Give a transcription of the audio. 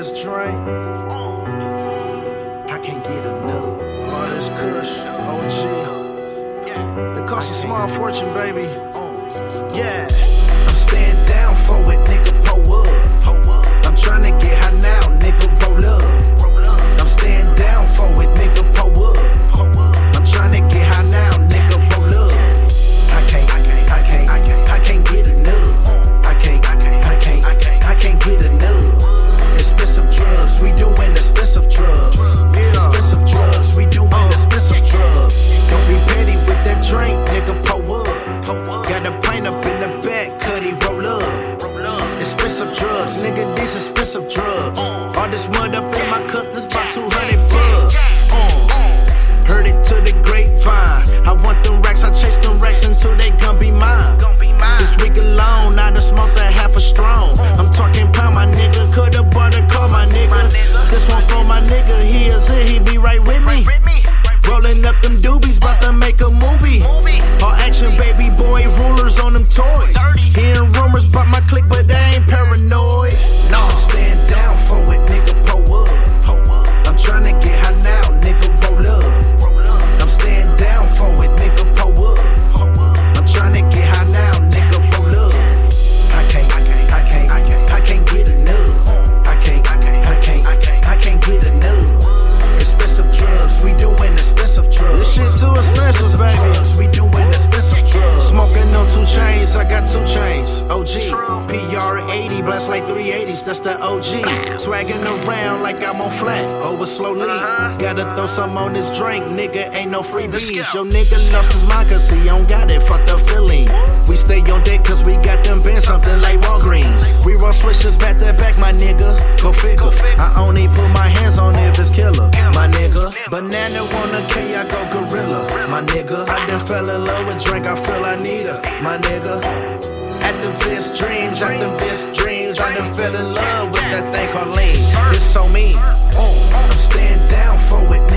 this drink. I can't get enough. All this kush, OG. It costs a small fortune, baby. Yeah. I'm staying down for it, nigga, pull up. I'm trying to get high now, nigga, roll up. I'm staying down for it, nigga, pull up. I'm trying to get high now, nigga, roll up. I can't get enough. I can't get enough. Expensive drugs, we doing expensive drugs. Expensive drugs, we doing expensive drugs. Don't be petty with that drink, nigga, pull up. Got a pint up in the back, cutty, roll up. Expensive drugs, nigga, these expensive drugs. All this mud up in my cup, this about 200 bucks. Heard it to the grapevine. I want them racks, I chase them racks until they gon' be mine. This week alone, I done smoked a half a strong. I'm talking pound, my nigga. Coulda bought a car, my nigga. This one for my nigga, he is it, he be right with me. Rolling up them doobies, bout to make a movie. All action, baby boy, rulers on them toys. Hearing rumors about my clique, but they ain't paranoid. No, I'm staying down for it, nigga, pull up. I'm trying to get high now, nigga, roll up. I'm staying down for it, nigga, pull up. I'm trying to get high now, nigga, roll up. I can't get enough. I can't get enough. Expensive drugs, we doing expensive drugs. This shit too expensive, baby. Drugs, we doing expensive drugs. Smoking on 2 chains, I got 2 chains. OG, PR80, blast like 380s, that's the OG. Swagging around like I'm on flat, over slowly. Gotta throw some on this drink, nigga, ain't no freebies. Yo, nigga lost his mind cause he don't got it, fuck the feeling. We stay on deck cause we got them bins, something like Walgreens. We roll switches back to back, my nigga, go figure. I only put my hands on if it's killer, my nigga. Banana wanna kill ya, go gorilla, my nigga. I done fell in love with drink, I feel I need her, my nigga. Activist dreams, activist dreams. I done fell in love with that thing called lean. It's so mean. I'm staying down for it.